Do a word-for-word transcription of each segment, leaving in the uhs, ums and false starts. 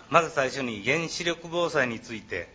まず最初に原子力防災について、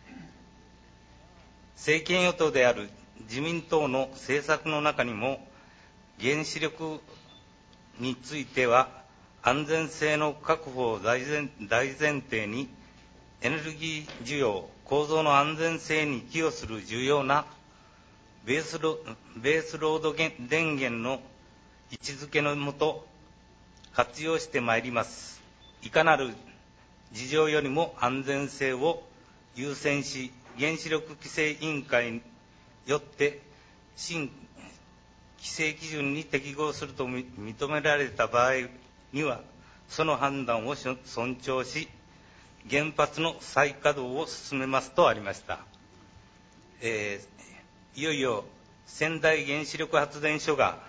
政権与党である自民党の政策の中にも、原子力については安全性の確保を大前、大前提に、エネルギー需要、構造の安全性に寄与する重要なベースロ、ベースロード電源の位置づけのもと、活用してまいります。いかなる事情よりも安全性を優先し、原子力規制委員会によって新規制基準に適合すると認められた場合には、その判断を尊重し、原発の再稼働を進めますとありました。えー、いよいよ仙台原子力発電所が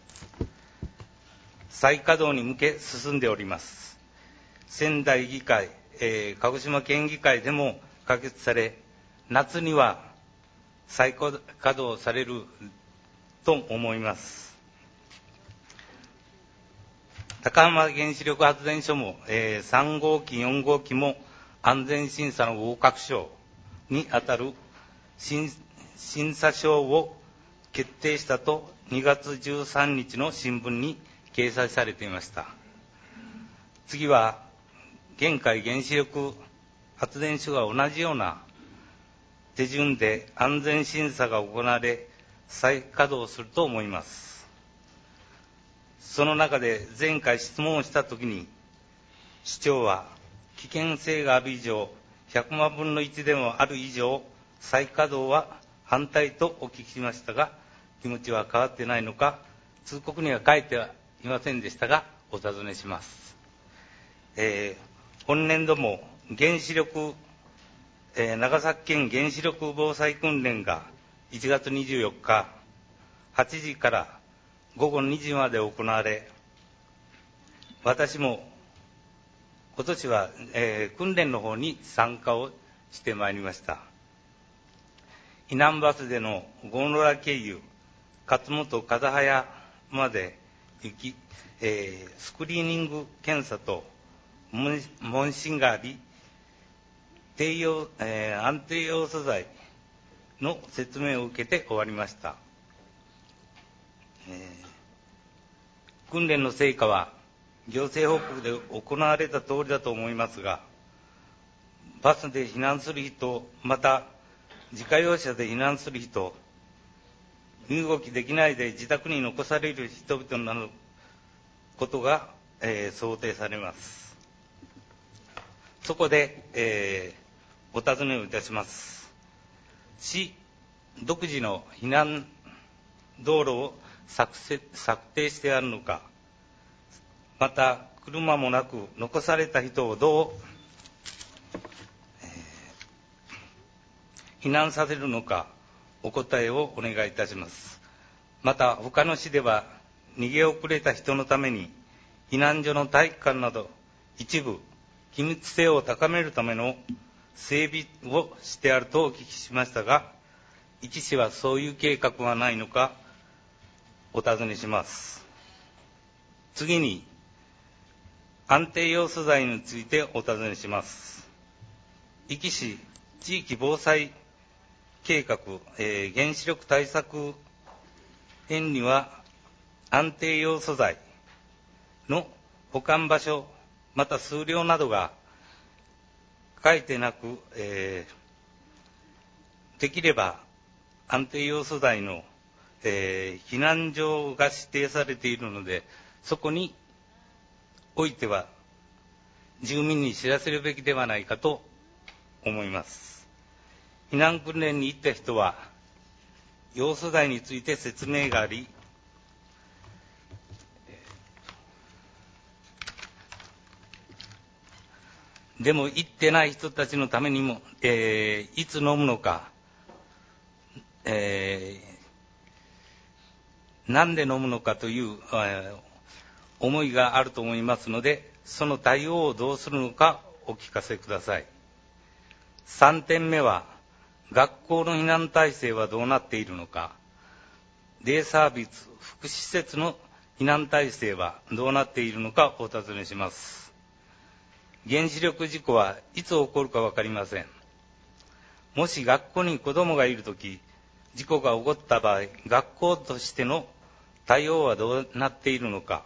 再稼働に向け進んでおります。仙台議会、えー、鹿児島県議会でも可決され、夏には再稼働されると思います。高浜原子力発電所も、えー、さん号機、よん号機も安全審査の合格証にあたる審査証を決定したとにがつじゅうさんにちの新聞に掲載されていました。次は、現海原子力発電所が同じような手順で安全審査が行われ、再稼働すると思います。その中で前回質問をしたときに、市長は危険性がある以上、ひゃくまんぶんのいちでもある以上、再稼働は反対とお聞きしましたが、気持ちは変わってないのか、通告には書いてはいませんでしたが、お尋ねします。えー、本年度も原子力、えー、長崎県原子力防災訓練がいちがつにじゅうよっか、はちじからごごにじまで行われ、私も今年は、えー、訓練の方に参加をしてまいりました。避難バスでの郷ノ原経由、勝本風早まで行き、えー、スクリーニング検査と問診があり、低用、えー、安定用素材の説明を受けて終わりました。えー、訓練の成果は行政報告で行われた通りだと思いますが、バスで避難する人、また自家用車で避難する人、身動きできないで自宅に残される人々などことが、えー、想定されます。そこで、えー、お尋ねをいたします。市独自の避難道路を作策定してあるのか、また車もなく残された人をどう、えー、避難させるのか、お答えをお願いいたします。また他の市では逃げ遅れた人のために避難所の体育館など一部機密性を高めるための整備をしてあるとお聞きしましたが、壱岐市はそういう計画はないのかお尋ねします。次に安定用素材についてお尋ねします。壱岐市地域防災計画、えー、原子力対策編には安定用素材の保管場所、また数量などが書いてなく、えー、できれば安定用素材の、えー、避難所が指定されているので、そこにおいては住民に知らせるべきではないかと思います。避難訓練に行った人は用素材について説明があり、でも行ってない人たちのためにも、えー、いつ飲むのか、えー、何で飲むのかという、えー、思いがあると思いますので、その対応をどうするのかお聞かせください。さんてんめは、学校の避難体制はどうなっているのか、デイサービス、福祉施設の避難体制はどうなっているのかお尋ねします。 原子力事故はいつ起こるか分かりません。もし学校に子供がいるとき、事故が起こった場合、学校としての対応はどうなっているのか、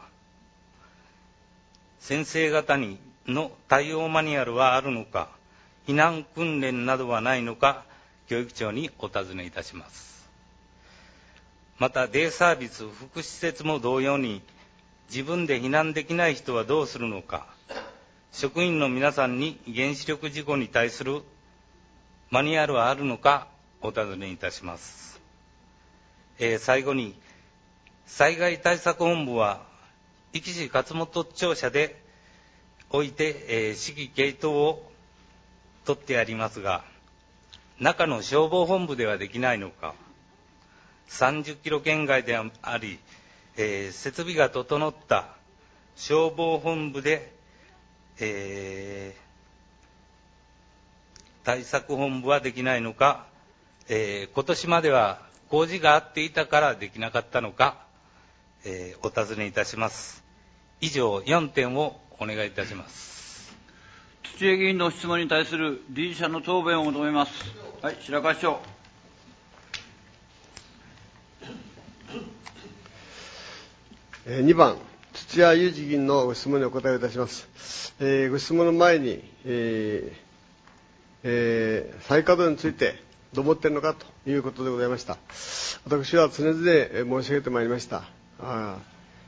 先生方にの対応マニュアルはあるのか、避難訓練などはないのか、教育長にお尋ねいたします。また、デイサービス、福祉施設も同様に、自分で避難できない人はどうするのか、職員の皆さんに原子力事故に対するマニュアルはあるのか、お尋ねいたします。えー、最後に、災害対策本部は、壱岐市勝本庁舎でおいて、えー、指揮系統を取ってありますが、中の消防本部ではできないのか、さんじゅっキロ圏外であり、えー、設備が整った消防本部で、えー、対策本部はできないのか、えー、今年までは工事があっていたからできなかったのか、えー、お尋ねいたします。以上よんてんをお願いいたします。 土屋議員の質問に対する理事者の答弁を求めます。はい、白川市長。 にばん、土屋裕二議員のご質問にお答えいたします。えー、ご質問の前に、えーえー、再稼働についてどう思っているのかということでございました。私は常々申し上げてまいりました。あ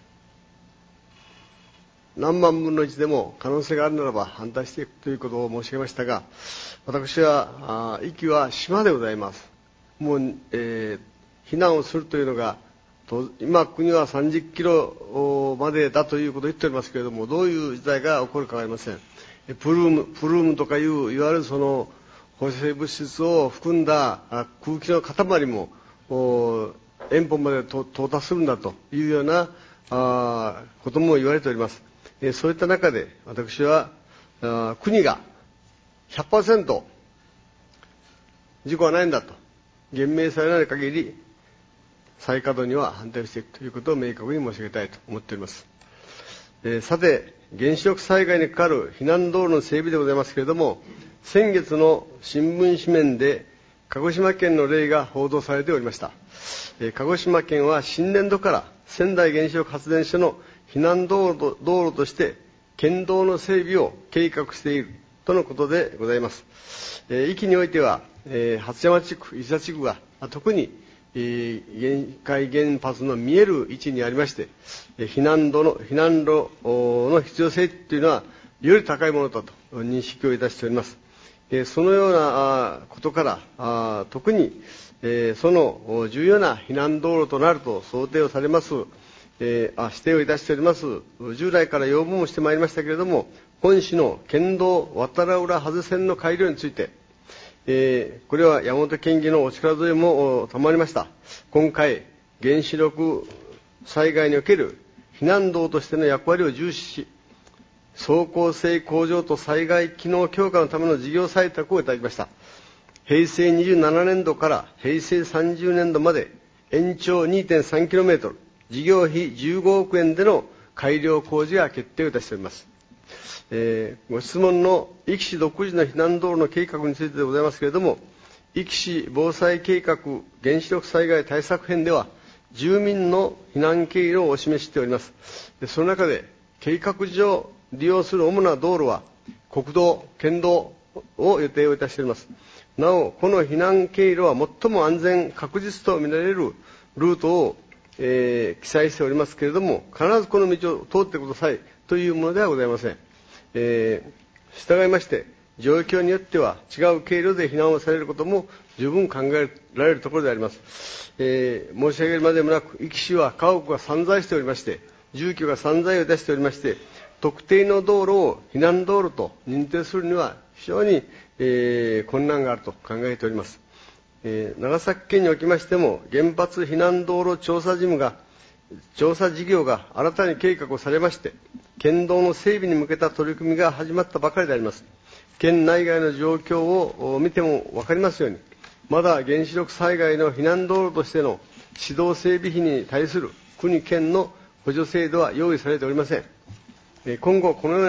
何万分の一でも可能性があるならば反対していくということを申し上げましたが、私は、壱岐は島でございます。もう、えー、避難をするというのが、今、国はさんじゅっキロまでだということを言っておりますけれども、どういう事態が起こるかわかりません。プルーム、プルームとかいう、いわゆるその放射性物質を含んだ空気の塊も、遠方まで到達するんだというようなあことも言われております。そういった中で、私は、国が ひゃくパーセント 事故はないんだと、言明されない限り、再稼働には反対していくということを明確に申し上げたいと思っております。えー、さて、原子力災害にかかる避難道路の整備でございますけれども、先月の新聞紙面で、鹿児島県の例が報道されておりました。えー、鹿児島県は新年度から仙台原子力発電所の避難道路と、道路として県道の整備を計画しているとのことでございます。えー、壱岐においては、えー、初山地区、伊佐地区が特に、えー、限界原発の見える位置にありまして、えー、避難路の避難路の必要性というのはより高いものだと認識をいたしております。えー、そのようなことからあ特に、えー、その重要な避難道路となると想定をされます、えー、あ指定をいたしております。従来から要望もしてまいりましたけれども、本市の県道渡良浦外線の改良について、えー、これは山本県議のお力添えも賜りました。今回、原子力災害における避難道としての役割を重視し、走行性向上と災害機能強化のための事業採択をいただきました。へいせいにじゅうななねんどからへいせいさんじゅうねんどまで延長 にてんさんキロメートル、事業費じゅうごおくえんでの改良工事が決定をいたしております。えー、ご質問の壱岐市独自の避難道路の計画についてでございますけれども、壱岐市防災計画原子力災害対策編では、住民の避難経路をお示ししております。でその中で、計画上利用する主な道路は、国道、県道を予定をいたしております。なお、この避難経路は最も安全確実と見られるルートを、えー、記載しておりますけれども、必ずこの道を通ってくださいというものではございません。えー、従いまして、状況によっては違う経路で避難をされることも十分考えられるところであります。えー、申し上げるまでもなく、壱岐市は家屋が散在しておりまして、住居が散在を出しておりまして、特定の道路を避難道路と認定するには非常に、えー、困難があると考えております。えー、長崎県におきましても、原発避難道路調査事務が調査事業が新たに計画をされまして、県道の整備に向けた取り組みが始まったばかりであります。県内外の状況を見ても分かりますように、まだ原子力災害の避難道路としての指導整備費に対する国県の補助制度は用意されておりません。今後このような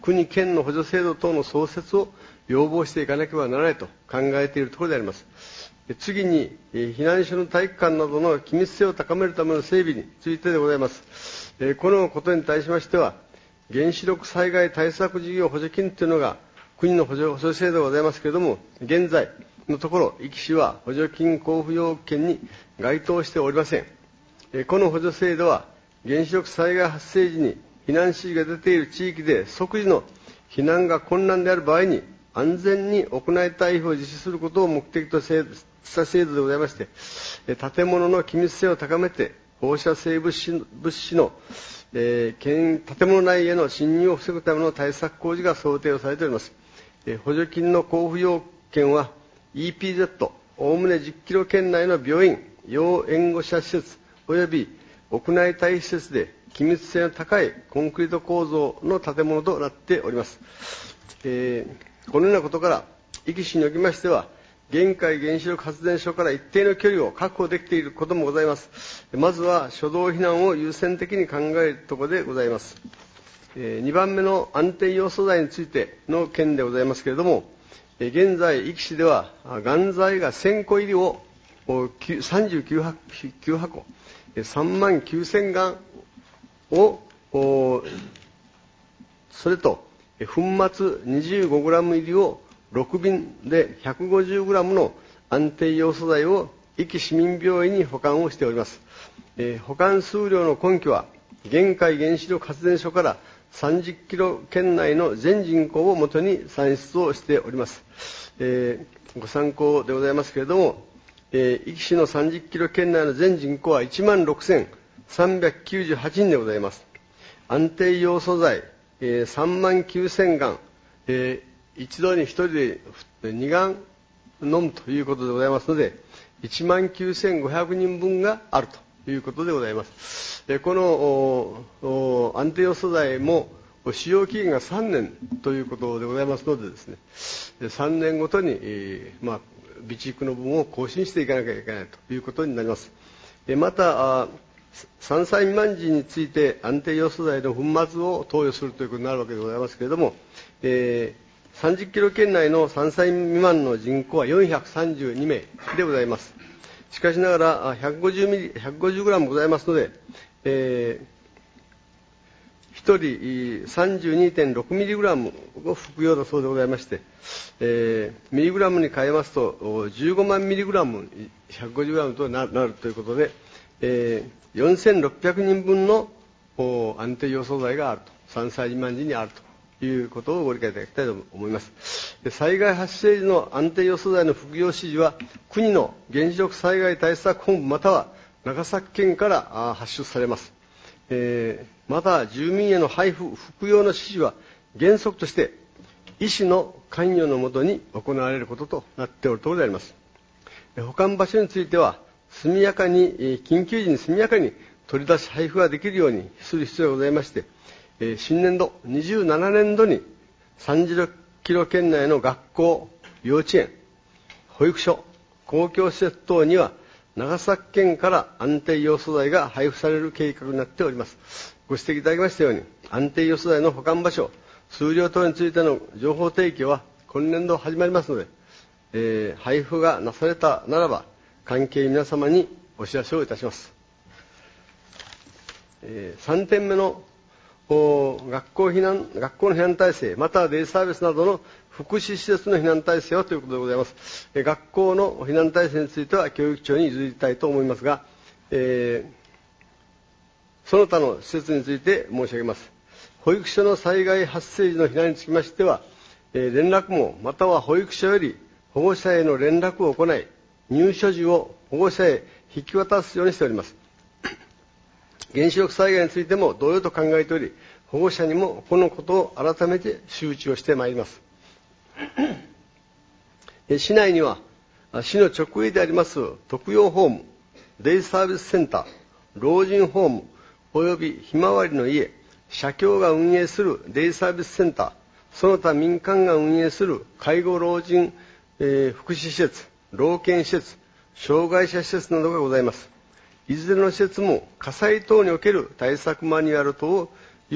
国、県の補助制度等の創設を要望していかなければならないと考えているところであります。次に、避難所の体育館などの機密性を高めるための整備についてでございます。このことに対しましては、原子力災害対策事業補助金というのが国の補助、補助制度でございますけれども、現在のところ、壱岐市は補助金交付要件に該当しておりません。この補助制度は、原子力災害発生時に避難指示が出ている地域で即時の避難が困難である場合に安全に行い退避を実施することを目的とした制度でございまして、建物の機密性を高めて放射性物質物資の、えー、建物内への侵入を防ぐための対策工事が想定をされております。えー、補助金の交付要件は イーピーゼット、おおむねじゅっキロ圏内の病院、要援護者施設及び屋内待避施設で機密性の高いコンクリート構造の建物となっております。えー、このようなことから、壱岐市におきましては、現海原子力発電所から一定の距離を確保できていることもございます。まずは初動避難を優先的に考えるところでございます。えー、にばんめの安定要素材についての件でございますけれども、えー、現在、壱岐市では、丸材がせんこ入りをさんじゅうきゅうはこ、さんまんきゅうせんがんを、それと、粉末 にじゅうごグラム 入りをろくびんで ひゃくごじゅうグラム の安定要素材を壱岐市民病院に保管をしております。えー、保管数量の根拠は、現海原子力発電所からさんじゅっキロ圏内の全人口をもとに算出をしております。えー、ご参考でございますけれども、えー、壱岐市のさんじゅっキロ圏内の全人口はいちまんろくせんさんびゃくきゅうじゅうはちにんでございます。安定要素材、えー、さんまんきゅうせんがん、えー、一度に一人でにがん飲むということでございますので、いちまんきゅうせんごひゃくにんぶんがあるということでございます。えー、この安定要素材も使用期限がさんねんということでございますのでですね、さんねんごとに、えーまあ、備蓄の分を更新していかなきゃいけないということになります。えー、また、さんさい未満児について安定要素材の粉末を投与するということになるわけでございますけれども、えー、さんじゅっキロ圏内のさんさい未満の人口はよんひゃくさんじゅうにめいでございます。しかしながらひゃくごじゅうミリ、ひゃくごじゅうグラムございますので、えー、ひとり さんじゅうにてんろくミリグラム を服用だそうでございまして、えー、ミリグラムに変えますとじゅうごまんミリグラム、ひゃくごじゅうグラムとなるということで、えー、よんせんろっぴゃくにんぶんの安定要素材があると、さんさい未満児にあるということをご理解いただきたいと思います。災害発生時の安定要素材の服用指示は、国の原子力災害対策本部または長崎県から発出されます。えー、また、住民への配布、服用の指示は原則として医師の関与のもとに行われることとなっておるところであります。保管場所については、速やかに、緊急時に速やかに取り出し配布ができるようにする必要がございまして、新年度、にじゅうななねんどにさんじゅっキロ圏内の学校、幼稚園、保育所、公共施設等には、長崎県から安定要素材が配布される計画になっております。ご指摘いただきましたように、安定要素材の保管場所、数量等についての情報提供は今年度始まりますので、えー、配布がなされたならば、関係皆様にお知らせをいたします。えー、さんてんめの学校避難、学校の避難体制、またはデイサービスなどの福祉施設の避難体制はということでございます。えー、学校の避難体制については教育庁に譲りたいと思いますが、えー、その他の施設について申し上げます。保育所の災害発生時の避難につきましては、えー、連絡網または保育所より保護者への連絡を行い、入所時を保護者へ引き渡すようにしております。原子力災害についても同様と考えており、保護者にもこのことを改めて周知をしてまいります。市内には市の直営であります特養ホーム、デイサービスセンター、老人ホームおよびひまわりの家、社協が運営するデイサービスセンター、その他民間が運営する介護老人、えー、福祉施設、老健施設、障害者施設などがございます。いずれの施設も火災等における対策マニュアル等を有し、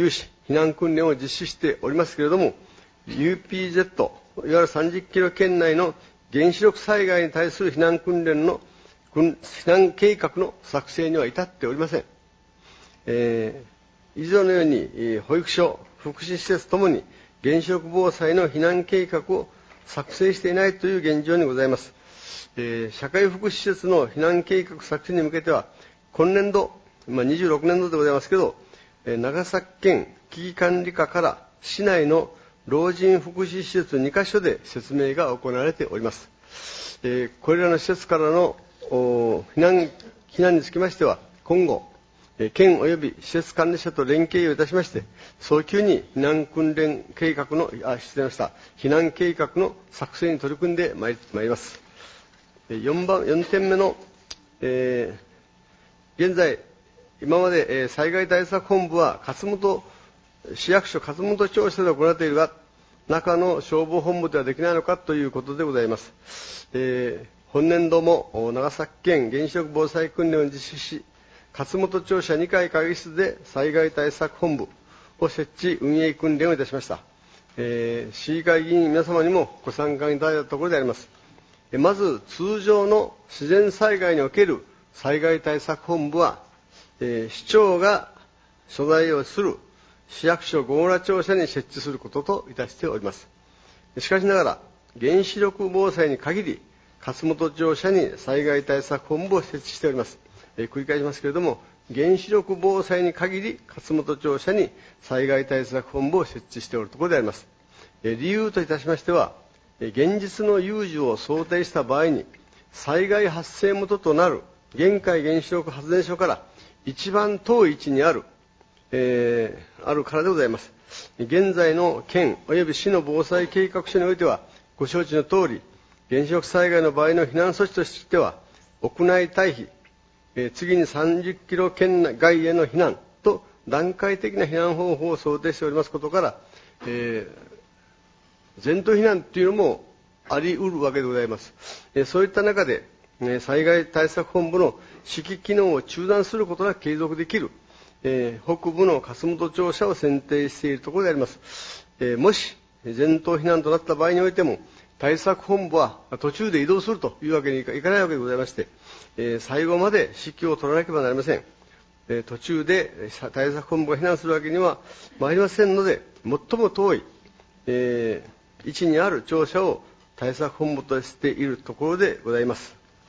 避難訓練を実施しておりますけれども、ユーピーゼット、いわゆるさんじゅっキロ圏内の原子力災害に対する避難訓練の避難計画の作成には至っておりません。えー、以上のように、保育所、福祉施設ともに原子力防災の避難計画を作成していないという現状にございます。えー、社会福祉施設の避難計画作成に向けては、今年度、まあ、にじゅうろくねんどでございますけど、えー、長崎県危機管理課から市内の老人福祉施設にカ所で説明が行われております。えー、これらの施設からの避難、避難につきましては、今後、えー、県及び施設管理者と連携をいたしまして、早急に避難訓練計画の、あ、失礼しました、避難計画の作成に取り組んでまいります。よんばん、よんてんめの、えー、現在、今まで、えー、災害対策本部は勝本市役所勝本庁舎で行っているが、中の消防本部ではできないのかということでございます。えー、本年度も長崎県原子力防災訓練を実施し、勝本庁舎にかい会議室で災害対策本部を設置、運営訓練をいたしました。えー、市議会議員皆様にもご参加いただいたところであります。えー、まず、通常の自然災害における災害対策本部は、えー、市長が所在をする市役所郷浦庁舎に設置することといたしております。しかしながら、原子力防災に限り、勝本庁舎に災害対策本部を設置しております。えー、繰り返しますけれども、原子力防災に限り、勝本庁舎に災害対策本部を設置しておるところであります。えー、理由といたしましては、えー、現実の有事を想定した場合に、災害発生元となる玄海原子力発電所から一番遠い位置にある、えー、あるからでございます。現在の県及び市の防災計画書においては、ご承知の通り、原子力災害の場合の避難措置としては、屋内退避、えー、次にさんじゅっキロ圏外への避難と段階的な避難方法を想定しておりますことから、えー、全島避難というのもあり得るわけでございます。えー、そういった中で、えー、災害対策本部の指揮機能を中断することが継続できる、えー、北部の勝本庁舎を選定しているところであります。えー、もし全島避難となった場合においても、対策本部は途中で移動するというわけにいかないわけでございまして、えー、最後まで指揮を取らなければなりません。えー、途中で対策本部が避難するわけには参りませんので、最も遠い、えー、位置にある庁舎を対策本部としているところでございます。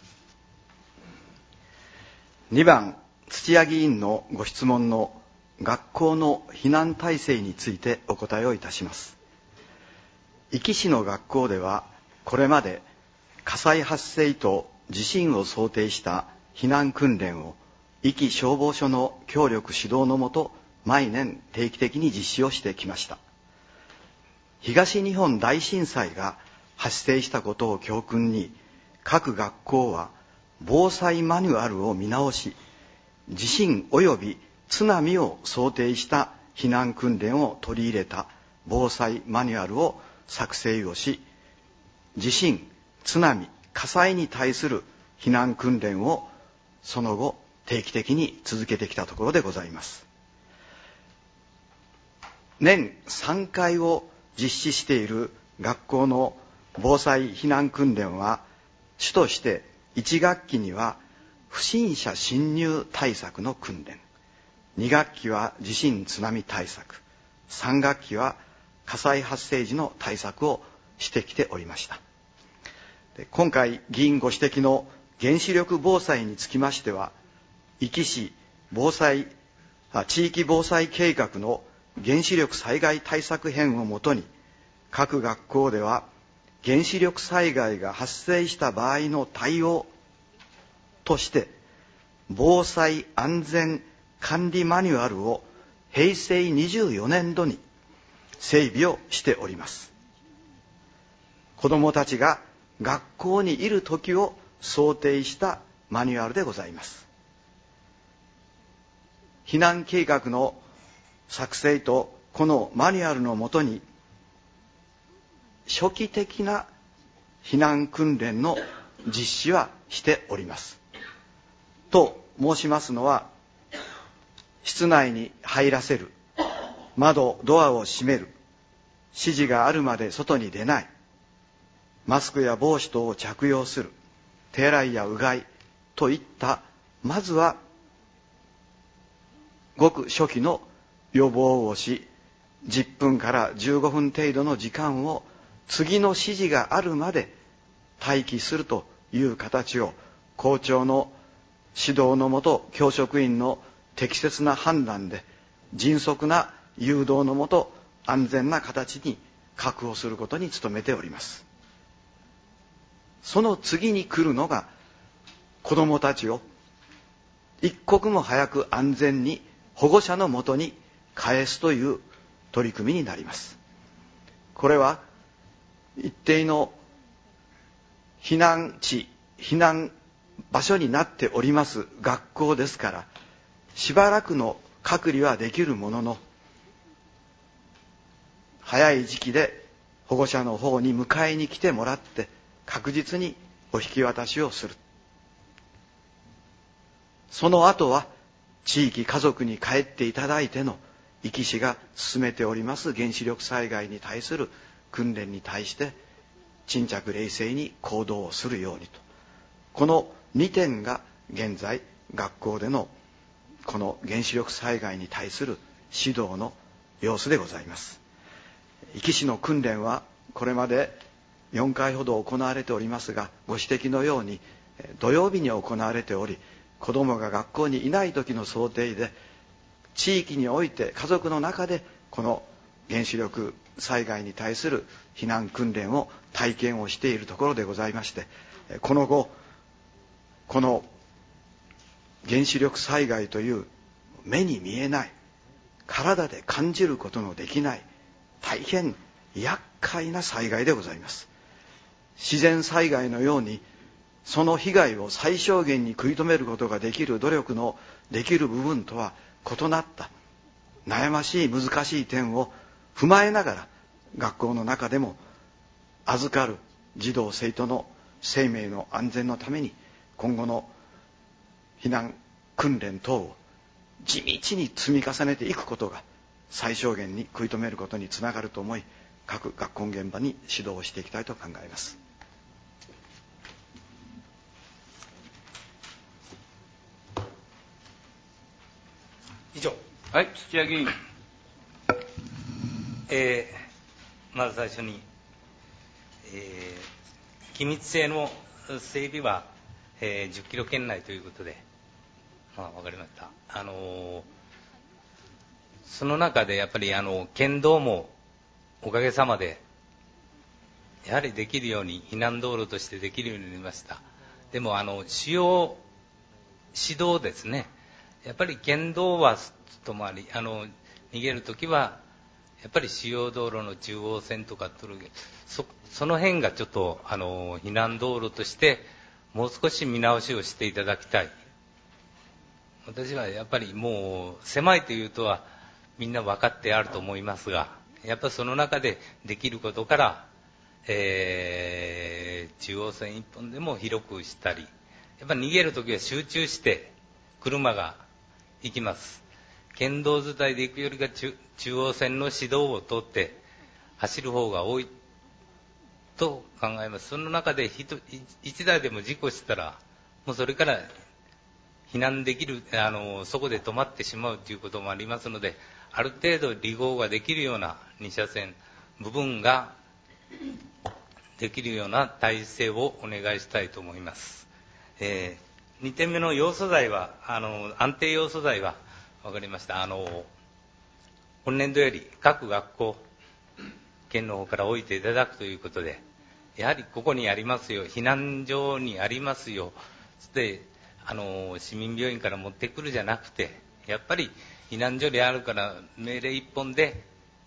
にばん、土屋議員のご質問の学校の避難体制についてお答えをいたします。壱岐市の学校では、これまで火災発生と地震を想定した避難訓練を壱岐消防署の協力指導のもと、毎年定期的に実施をしてきました。東日本大震災が発生したことを教訓に、各学校は防災マニュアルを見直し、地震及び津波を想定した避難訓練を取り入れた防災マニュアルを作成をし、地震、津波、火災に対する避難訓練をその後定期的に続けてきたところでございます。年さんかいを実施している学校の防災避難訓練は、主としていち学期には不審者侵入対策の訓練、に学期は地震津波対策、さん学期は火災発生時の対策をしてきておりました。で、今回議員ご指摘の原子力防災につきましては、壱岐市防災地域防災計画の原子力災害対策編をもとに、各学校では原子力災害が発生した場合の対応として防災安全管理マニュアルをへいせいにじゅうよねんどに整備をしております。子どもたちが学校にいるときを想定したマニュアルでございます。避難計画の作成とこのマニュアルのもとに、初期的な避難訓練の実施はしております。と申しますのは、室内に入らせる、 窓、ドアを閉める、指示があるまで外に出ない、マスクや帽子等を着用する、手洗いやうがいといった、まずはごく初期の予防をし、じゅっぷんからじゅうごふん程度の時間を次の指示があるまで待機するという形を校長の指導のもと、教職員の適切な判断で迅速な誘導のもと安全な形に確保することに努めております。その次に来るのが、子どもたちを一刻も早く安全に保護者のもとに返すという取り組みになります。これは一定の避難地、避難場所になっております学校ですから、しばらくの隔離はできるものの、早い時期で保護者の方に迎えに来てもらって確実にお引き渡しをする。その後は地域家族に帰っていただいての壱岐市が進めております原子力災害に対する訓練に対して沈着冷静に行動をするようにと、このにてんが現在学校でのこの原子力災害に対する指導の様子でございます。壱岐市の訓練はこれまでよんかいほど行われておりますが、ご指摘のように土曜日に行われており、子どもが学校にいない時の想定で、地域において家族の中でこの原子力災害に対する避難訓練を体験をしているところでございまして、この後この原子力災害という目に見えない、体で感じることのできない大変厄介な災害でございます。自然災害のようにその被害を最小限に食い止めることができる努力のできる部分とは異なった悩ましい難しい点を踏まえながら、学校の中でも預かる児童生徒の生命の安全のために今後の避難訓練等を地道に積み重ねていくことが最小限に食い止めることにつながると思い、各学校現場に指導をしていきたいと考えます。 以上。 はい、土屋議員。 えー、まず最初に、えー、機密性の整備は、えー、じゅっキロ圏内ということで、まあ、分かりました。あのー、その中でやっぱりあの県道もおかげさまでやはりできるように、避難道路としてできるようになりました。でもあの主要指導ですね、やっぱり県道はともあり、あの逃げるときはやっぱり主要道路の中央線とか取る、そその辺がちょっとあの避難道路としてもう少し見直しをしていただきたい。私はやっぱりもう狭いというとはみんな分かってあると思いますが、やっぱりその中でできることから、えー、中央線一本でも広くしたり、やっぱり逃げるときは集中して車が行きます。県道伝いで行くよりが 中, 中央線の指導を通って走る方が多いと考えます。その中で一台でも事故したら、もうそれから避難できる、あのそこで止まってしまうということもありますので、ある程度離合ができるようなに車線部分ができるような体制をお願いしたいと思います。えー、にてんめの要素材は、あの安定要素材は分かりました。あの本年度より各学校県の方から置いていただくということで、やはりここにありますよ、避難所にありますよ、そしてあの市民病院から持ってくるじゃなくて、やっぱり避難所であるから命令一本で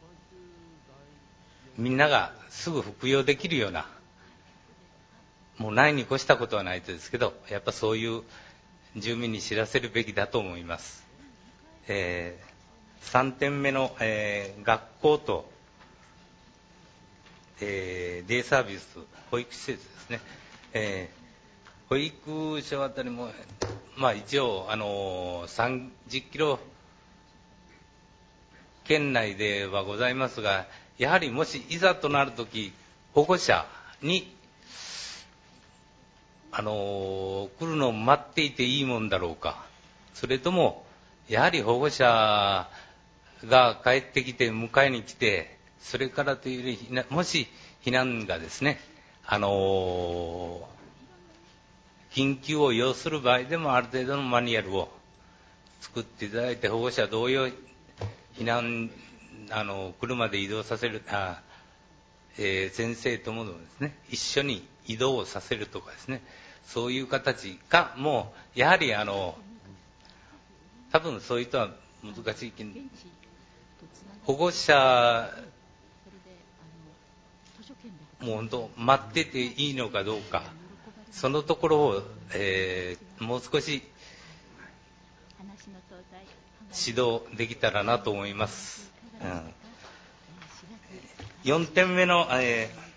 みんながすぐ服用できるような、もうないに越したことはないですけど、やっぱそういう住民に知らせるべきだと思います。えー、さんてんめの、えー、学校と、えー、デイサービス保育施設ですね、えー、保育所あたりも、まあ、一応、あのー、さんじゅっキロ県内ではございますが、やはりもしいざとなるとき、保護者に、あの来るのを待っていていいもんだろうか、それともやはり保護者が帰ってきて迎えに来て、それからというより、もし避難がですね、あの緊急を要する場合でもある程度のマニュアルを作っていただいて、保護者同様避難、あの車で移動させる、あ、えー、先生ともですね、一緒に移動をさせるとかですね、そういう形か、もうやはりあの多分そういう人は難しいけど、保護者もう本当待ってていいのかどうか、そのところを、えー、もう少し指導できたらなと思います。うん、よんてんめの、えー、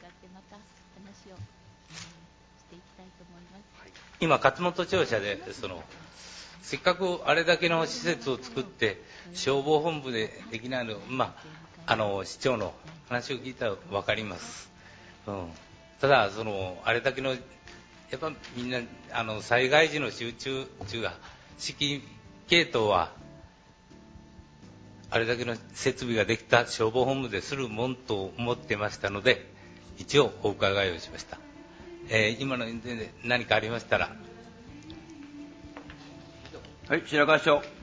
今勝本庁舎でそのせっかくあれだけの施設を作って消防本部でできないの、まあ、あの市長の話を聞いたら分かります。うん、ただそのあれだけのやっぱみんなあの災害時の集中中が指揮系統はあれだけの設備ができた消防本部でするもんと思ってましたので、一応お伺いをしました。えー、今の点で何かありましたら。 はい、白川市長。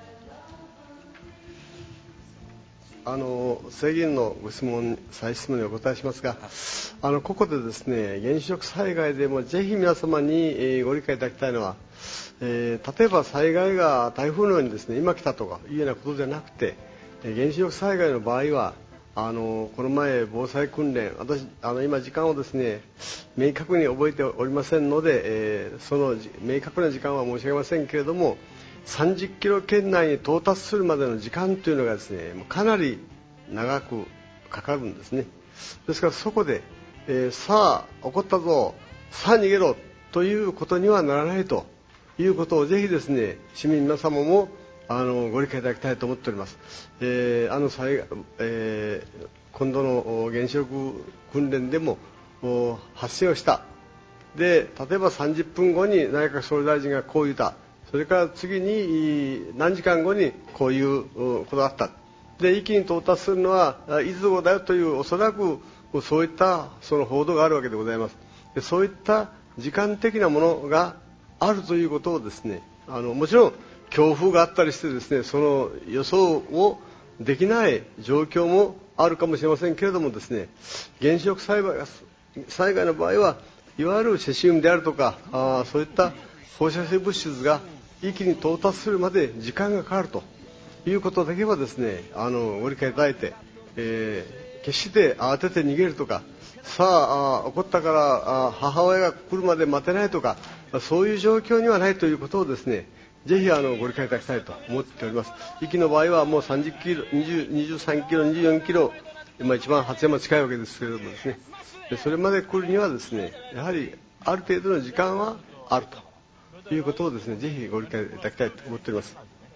あの制限のご質問、再質問にお答えしますが、あのここでですね、原子力災害でもぜひ皆様に、えー、ご理解いただきたいのは、えー、例えば災害が台風のようにですね、今来たとかいうようなことじゃなくて、えー、原子力災害の場合は、あのこの前防災訓練、私あの今時間をですね明確に覚えておりませんので、えー、その明確な時間は申し上げませんけれども、さんじゅっキロ圏内に到達するまでの時間というのがですね、かなり長くかかるんですね。ですからそこで、えー、さあ起こったぞ、さあ逃げろということにはならないということをぜひですね、市民皆様もあのご理解いただきたいと思っております。えー、あの災害、えー、今度の原子力訓練でも発生をした。で、例えばさんじゅっぷんごに内閣総理大臣がこう言った。それから次に何時間後にこういうことがあった。で、一気に到達するのはいつ頃だよという、おそらくそういったその報道があるわけでございます。で、そういった時間的なものがあるということをですね、あのもちろん強風があったりしてですね、その予想をできない状況もあるかもしれませんけれどもですね、原子力災害、災害の場合はいわゆるセシウムであるとか、あそういった放射性物質が一気に到達するまで時間がかかるということだけはですね、あのご理解いただいて、えー、決して慌てて逃げるとか、さあ起こったからあ母親が来るまで待てないとか、そういう状況にはないということをですね、ぜひあのご理解いただきたいと思っております。壱岐の場合はもうさんじゅっキロ、にじゅう、にじゅうさんキロ、にじゅうよんキロ、今一番初山近いわけですけれどもですね、でそれまで来るにはですね、やはりある程度の時間はあるということをですね、ぜひご理解いただきたいと思っております。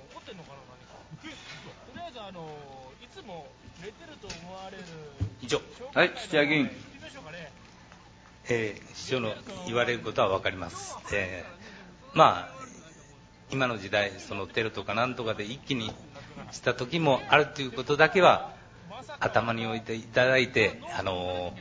以上。 はい、土屋議員。 えー、市長の言われることは分かります。えー、まあ今の時代、そのテロとかなんとかで一気にした時もあるということだけは頭に置いていただいて、あの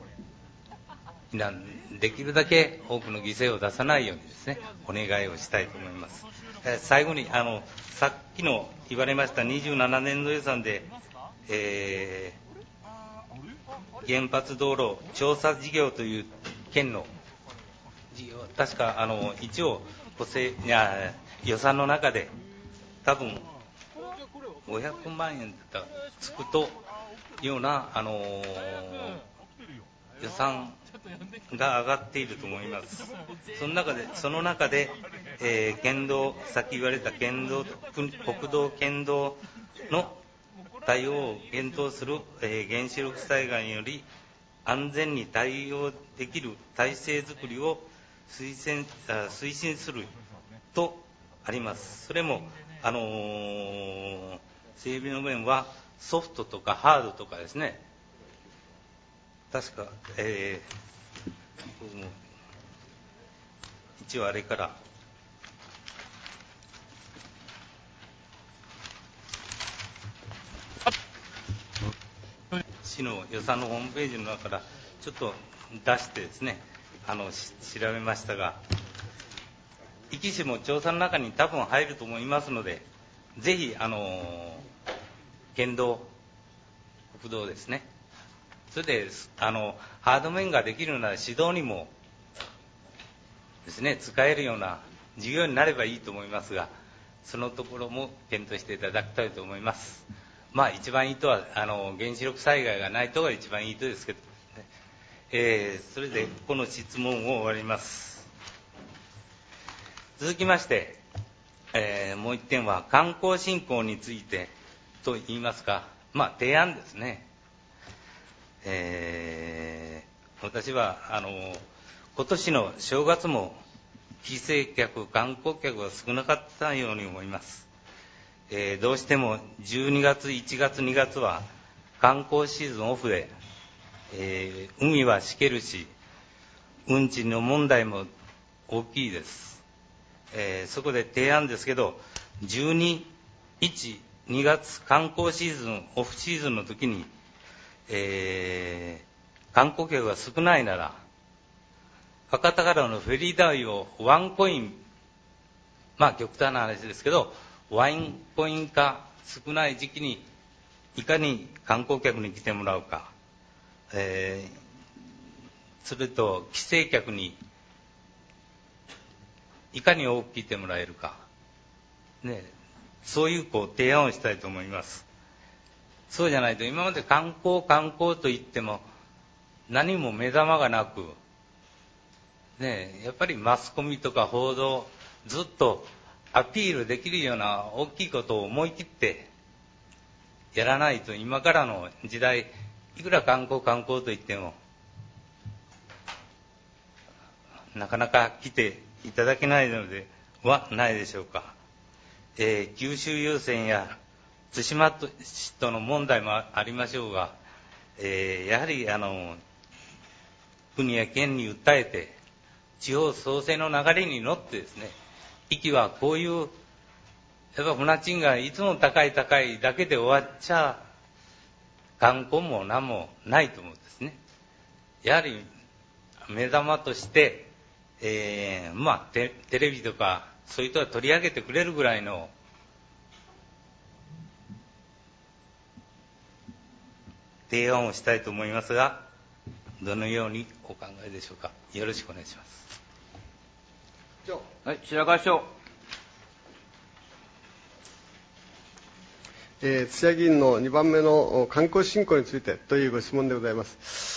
ー、できるだけ多くの犠牲を出さないようにですね、お願いをしたいと思います。えー、最後にあのさっきの言われましたにじゅうななねんど予算で、えー、原発道路調査事業という県の事業、確かあの一応補正いや予算の中で多分ごひゃくまんえんだつくというような、あのー、予算が上がっていると思います。その中で、その中で、えー、県道、さっき言われた県道、国道県道の対応を検討する、えー、原子力災害により安全に対応できる体制づくりを推薦、推進するとあります。それも、あのー、整備の面はソフトとかハードとかですね、確か、えー、もう一応あれから市の予算のホームページの中からちょっと出してですね、あの調べましたが、壱岐市も調査の中に多分入ると思いますので、ぜひあの県道、国道ですね、それであのハード面ができるなら指導にもですね使えるような事業になればいいと思いますが、そのところも検討していただきたいと思います。まあ一番いいとはあの原子力災害がないとが一番いいとですけど、ねえー、それでこの質問を終わります。続きまして、えー、もう一点は観光振興についてといいますか、まあ提案ですね。えー、私はあの今年の正月も帰省客、観光客が少なかったように思います。えー、どうしてもじゅうにがつ、いちがつ、にがつは観光シーズンオフで、えー、海はしけるし、運賃の問題も大きいです。えー、そこで提案ですけど、じゅうに、いち、にがつ観光シーズン、オフシーズンの時に、えー、観光客が少ないなら、博多からのフェリー代をワンコイン、まあ極端な話ですけど、ワンコイン化少ない時期にいかに観光客に来てもらうか、えー、それと帰省客にいかに多く来てもらえるか、ね、そういうこう提案をしたいと思います。そうじゃないと今まで観光観光といっても何も目玉がなく、ね、やっぱりマスコミとか報道ずっとアピールできるような大きいことを思い切ってやらないと、今からの時代いくら観光観光と言ってもなかなか来ていただけないのではないでしょうか。えー、九州郵船や対馬市との問題もありましょうが、えー、やはりあの国や県に訴えて地方創生の流れに乗ってですね、壱岐はこういうやっぱ船賃がいつも高い高いだけで終わっちゃ観光も何もないと思うんですね。やはり目玉として、えー、まあ テ, テレビとかそういう人が取り上げてくれるぐらいの提案をしたいと思いますが、どのようにお考えでしょうか。よろしくお願いします。 はい、白川市長。 えー、津屋議員のにばんめの観光振興についてというご質問でございます。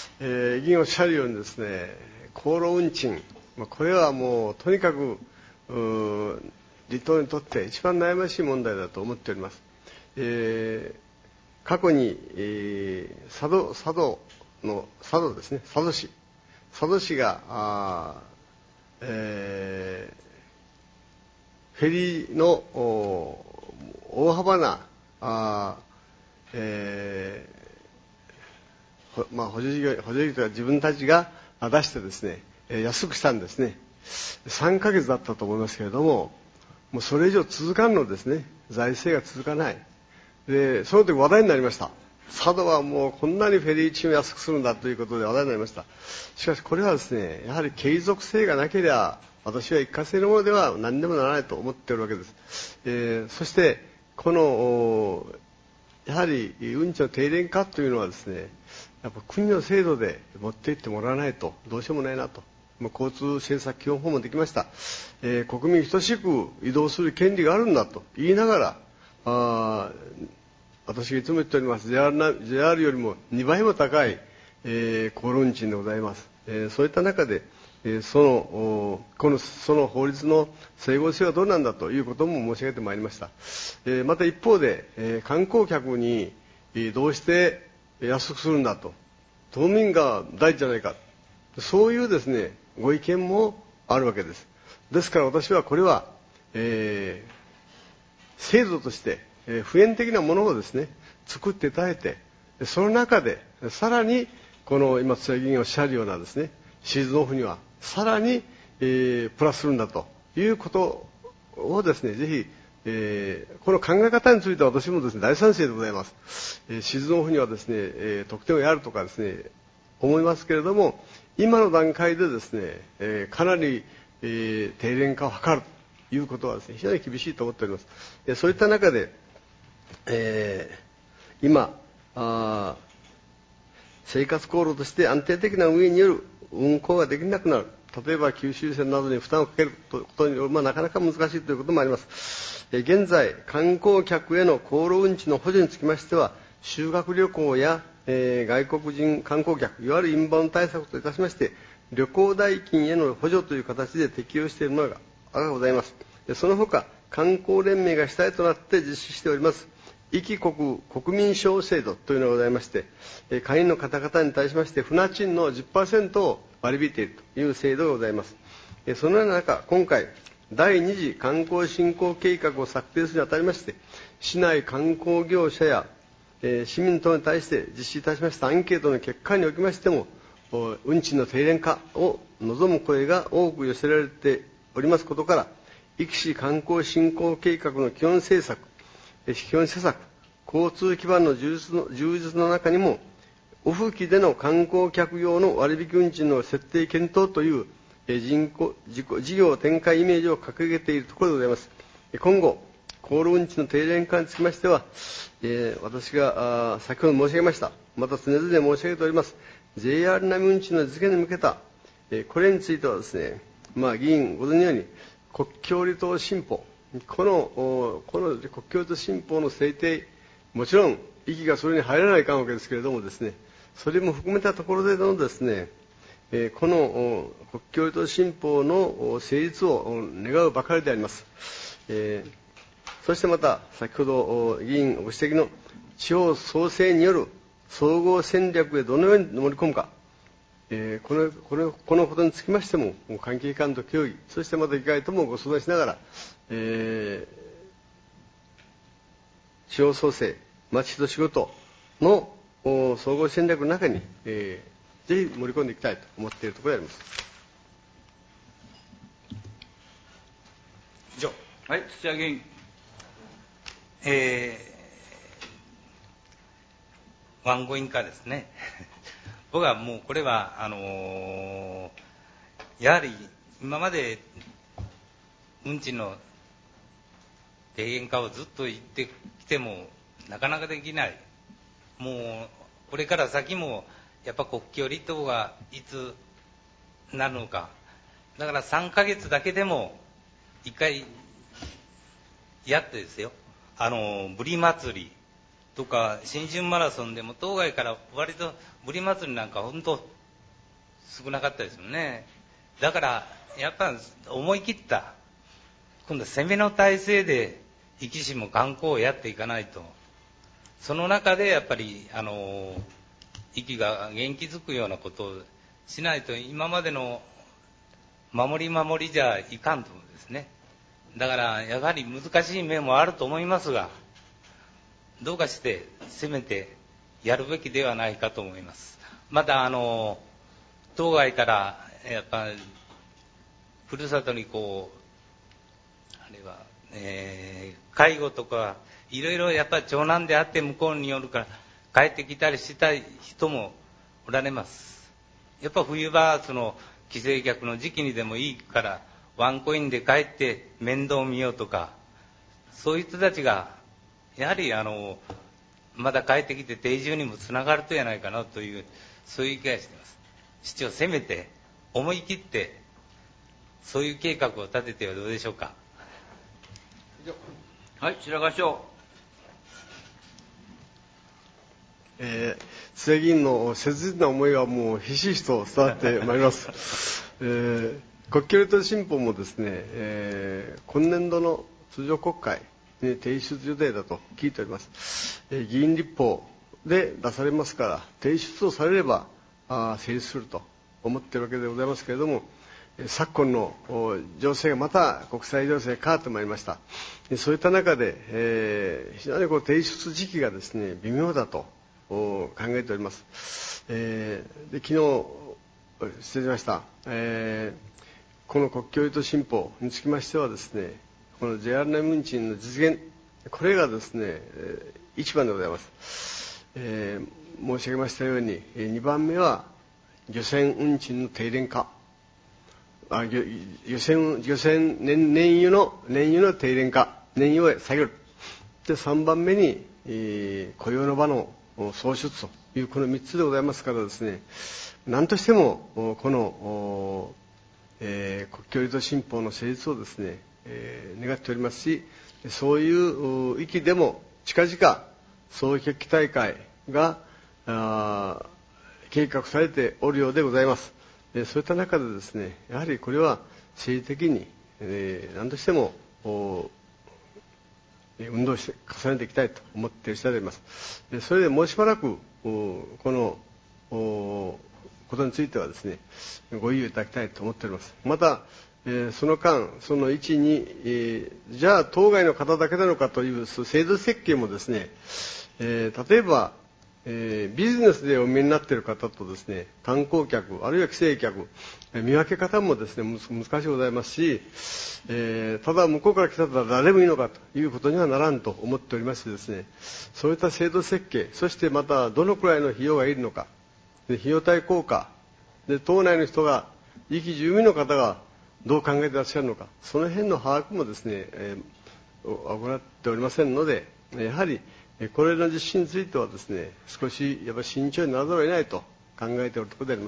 えー、議員おっしゃるようにですね、航路運賃、これはもうとにかく離島にとって一番悩ましい問題だと思っております。えー、過去に、えー、佐渡佐渡の佐渡ですね、佐渡市佐渡市があ、えー、フェリーの大幅なあ、えーまあ、補助事業、補助事業は自分たちが出してですね、安くしたんですね。さんかげつだったと思いますけれども、もうそれ以上続かんのですね。財政が続かない。で、その時話題になりました。佐渡はもうこんなにフェリー賃を安くするんだということで話題になりました。しかしこれはですね、やはり継続性がなければ、私は一過性のものでは何でもならないと思っているわけです。えー、そして、このやはり運賃の低廉化というのはですね、やっぱ国の制度で持っていってもらわないとどうしようもないなと。交通政策基本法もできました、えー、国民等しく移動する権利があるんだと言いながら、あ私がいつも言っております ジェイアール, な ジェイアール よりもにばいも高い、えー、航路運賃でございます、えー、そういった中でえー、そのこのその法律の整合性はどうなんだということも申し上げてまいりました。えー、また一方で、えー、観光客に、えー、どうして安くするんだと、島民が大事じゃないか、そういうですねご意見もあるわけです。ですから私はこれは、えー、制度として、えー、普遍的なものをですね作っていただいて、その中でさらにこの今津屋議員がおっしゃるようなですね、シーズンオフにはさらに、えー、プラスするんだということをですね、ぜひ、えー、この考え方については私もですね、大賛成でございます。えー、シーズンオフにはですね、えー、得点をやるとかですね、思いますけれども、今の段階でですね、えー、かなり、えー、低廉化を図るということはですね、非常に厳しいと思っております。えー、そういった中で、えー、今あ、生活航路として安定的な運営による運行ができなくなる。例えば九州線などに負担をかけることによる、まあ、なかなか難しいということもあります。え現在、観光客への航路運賃の補助につきましては、修学旅行や、えー、外国人観光客、いわゆるインバウンド対策といたしまして、旅行代金への補助という形で適用しているものがございます。でその他、観光連盟が主体となって実施しております、壱岐国国民証制度というのがございまして、会員の方々に対しまして、船賃の じゅっパーセント を割り引いているという制度がございます。そのような中、今回、だいに次観光振興計画を策定するにあたりまして、市内観光業者や市民等に対して実施いたしましたアンケートの結果におきましても、運賃の低廉化を望む声が多く寄せられておりますことから、壱岐市観光振興計画の基本政策、基本施策、交通基盤の充実の、充実の中にも、オフ期での観光客用の割引運賃の設定検討という人口事業展開イメージを掲げているところでございます。今後、航路運賃の低廉化につきましては、えー、私が先ほど申し上げました、また常々申し上げております、ジェイアール 並み運賃の実現に向けた、えー、これについてはですね、まあ、議員ご存じのように、国境離島新法、この、この国境離島新法の制定、もちろん、意義がそれに入らないかんわけですけれどもですね、それも含めたところでのですね、えー、この国境離島新法の成立を願うばかりであります。えー、そしてまた、先ほど議員ご指摘の地方創生による総合戦略へどのように盛り込むか、えー、このこのこのことにつきましても、関係機関と協議、そしてまた議会ともご相談しながら、えー、地方創生、町と仕事の総合戦略の中に、えー、ぜひ盛り込んでいきたいと思っているところであります。 以上。 はい、土屋議員。 えー、ワンゴイン化ですね。僕はもうこれは、あのー、やはり今まで運賃の低減化をずっと言ってきてもなかなかできない。もうこれから先もやっぱ国境離島がいつなるのか。だからさんかげつだけでもいっかいやってですよ、あのブリ祭りとか新春マラソンでも当該から割とブリ祭りなんか本当少なかったですよね。だからやっぱ思い切った今度は攻めの体制で壱岐市も観光をやっていかないと、その中でやっぱりあの壱岐が元気づくようなことをしないと今までの守り守りじゃいかんと思うんですね。だからやはり難しい面もあると思いますが、どうかしてせめてやるべきではないかと思います。またあの当該からやっぱふるさとにこうあれは、えー、介護とかいろいろやっぱり長男であって向こうによるから帰ってきたりしたい人もおられます。やっぱ冬場その帰省客の時期にでもいいからワンコインで帰って面倒見ようとか、そういう人たちがやはりあのまだ帰ってきて定住にもつながるとやないかなという、そういう気がしています。市長せめて思い切ってそういう計画を立ててはどうでしょうか。 はい、白川市長。 えー、津屋議員の切実な思いはもうひしひしと伝わってまいります。えー、国境離島新法もですね、えー、今年度の通常国会に提出予定だと聞いております。えー、議員立法で出されますから、提出をされればあ成立すると思っているわけでございますけれども、 昨今の情勢がまた国際情勢が変わってまいりました。そういった中で、えー、非常にこう提出時期がですね微妙だと考えております。えー、で昨日失礼しました、えー、この国境糸新法につきましてはですね、この ジェイアール 内運賃の実現、これがですね一番でございます。えー、申し上げましたようににばんめは漁船運賃の低廉化、あ漁漁船漁船 燃, 燃油の燃油の低廉化、燃油を下げる。でさんばんめに、えー、雇用の場の創出というこのみっつでございますからですね、何としてもこの、えー、国境糸新法の成立をですね、えー、願っておりますし、そういう域でも近々総決起大会があ計画されておるようでございます。そういった中でですね、やはりこれは政治的に、えー、何としても運動して重ねていきたいと思っている次第であります。それでもうしばらくこのことについてはですねご猶予いただきたいと思っております。また、えー、その間そのいち、に、えー、じゃあ当該の方だけなのかという制度設計もですね、えー、例えば、えー、ビジネスでお見えになっている方とですね観光客あるいは帰省客、見分け方もですね難しいございますし、えー、ただ向こうから来たら誰もいいのかということにはならんと思っておりましてですね、そういった制度設計、そしてまたどのくらいの費用がいるのか、で費用対効果で、島内の人が壱岐住民の方がどう考えていらっしゃるのか、その辺の把握もですね、えー、行っておりませんので、やはりこれらの実施についてはですね少しやっぱり慎重にならざるを得ないと考えておるところであります。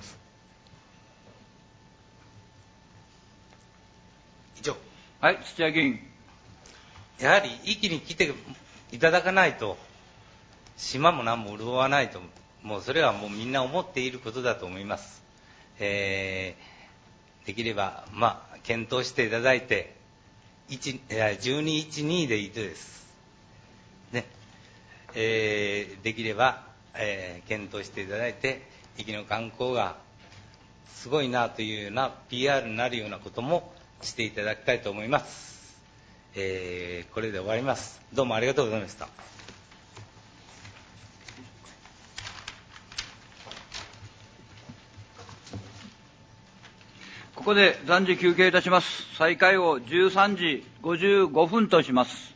以上。 はい、土屋議員。 やはり壱岐に来ていただかないと島も何も潤わないと、もうそれはもうみんな思っていることだと思います。えー、できればまあ検討していただいてじゅうにいちにでいいですね、えー、できれば、えー、検討していただいて壱岐の観光がすごいなというような ピーアール になるようなこともしていただきたいと思います。えー、これで終わります。どうもありがとうございました。 ここで暫時休憩いたします。再開をじゅうさんじごじゅうごふんとします。